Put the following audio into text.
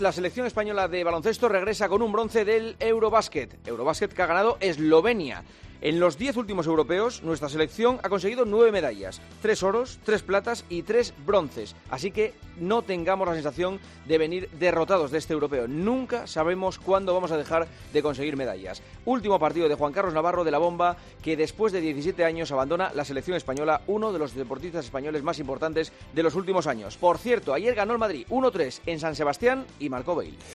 La selección española de baloncesto regresa con un bronce del Eurobasket. Eurobasket que ha ganado Eslovenia. En los 10 últimos europeos, nuestra selección ha conseguido 9 medallas, 3 oros, 3 platas y 3 bronces. Así que no tengamos la sensación de venir derrotados de este europeo. Nunca sabemos cuándo vamos a dejar de conseguir medallas. Último partido de Juan Carlos Navarro de la Bomba, que después de 17 años abandona la selección española, uno de los deportistas españoles más importantes de los últimos años. Por cierto, ayer ganó el Madrid 1-3 en San Sebastián y marcó Bale.